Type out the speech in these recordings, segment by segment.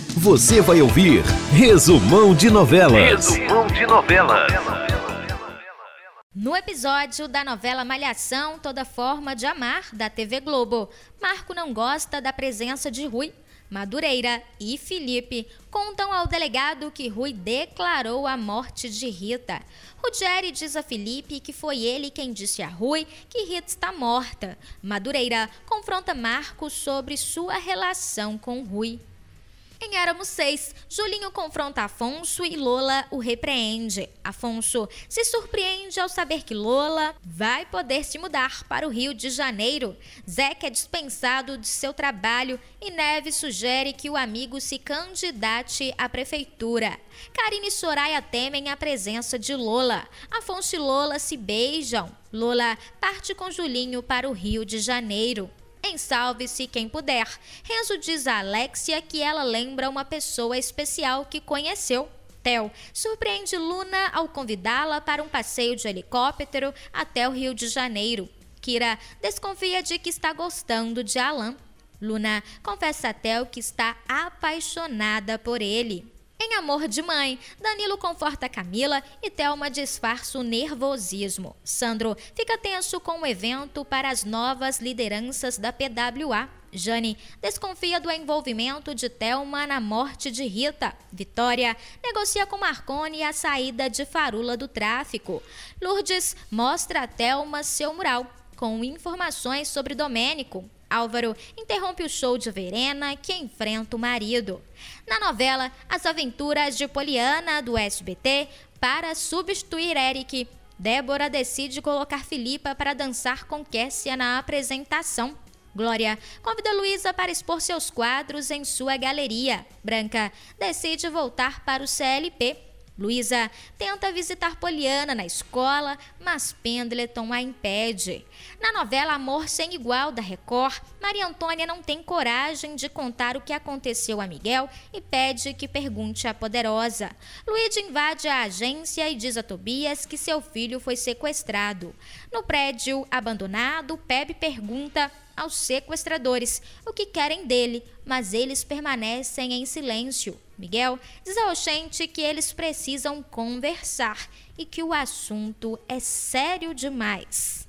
Você vai ouvir Resumão de Novelas. Resumão de Novelas. No episódio da novela Malhação, Toda Forma de Amar, da TV Globo, Marco não gosta da presença de Rui. Madureira e Felipe contam ao delegado que Rui declarou a morte de Rita. Ruggeri diz a Felipe que foi ele quem disse a Rui que Rita está morta. Madureira confronta Marco sobre sua relação com Rui. Em Éramos 6, Julinho confronta Afonso e Lola o repreende. Afonso se surpreende ao saber que Lola vai poder se mudar para o Rio de Janeiro. Zeca é dispensado de seu trabalho e Neves sugere que o amigo se candidate à prefeitura. Karine e Soraya temem a presença de Lola. Afonso e Lola se beijam. Lola parte com Julinho para o Rio de Janeiro. Em Salve-se Quem Puder, Renzo diz a Alexia que ela lembra uma pessoa especial que conheceu. Theo surpreende Luna ao convidá-la para um passeio de helicóptero até o Rio de Janeiro. Kira desconfia de que está gostando de Alan. Luna confessa a Theo que está apaixonada por ele. Em Amor de Mãe, Danilo conforta Camila e Thelma disfarça o nervosismo. Sandro fica tenso com o evento para as novas lideranças da PWA. Jane desconfia do envolvimento de Thelma na morte de Rita. Vitória negocia com Marconi a saída de Farula do tráfico. Lourdes mostra a Thelma seu mural, com informações sobre Domênico. Álvaro interrompe o show de Verena, que enfrenta o marido. Na novela, As Aventuras de Poliana, do SBT, para substituir Eric, Débora decide colocar Filipa para dançar com Kessia na apresentação. Glória convida Luísa para expor seus quadros em sua galeria. Branca decide voltar para o CLP. Luísa tenta visitar Poliana na escola, mas Pendleton a impede. Na novela Amor Sem Igual, da Record, Maria Antônia não tem coragem de contar o que aconteceu a Miguel e pede que pergunte à Poderosa. Luíde invade a agência e diz a Tobias que seu filho foi sequestrado. No prédio abandonado, Peb pergunta aos sequestradores o que querem dele, mas eles permanecem em silêncio. Miguel diz ao Oxente que eles precisam conversar e que o assunto é sério demais.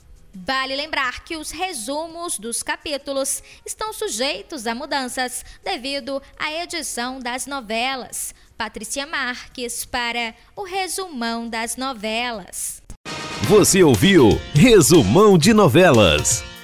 Vale lembrar que os resumos dos capítulos estão sujeitos a mudanças devido à edição das novelas. Patrícia Marques para o Resumão das Novelas. Você ouviu Resumão de Novelas.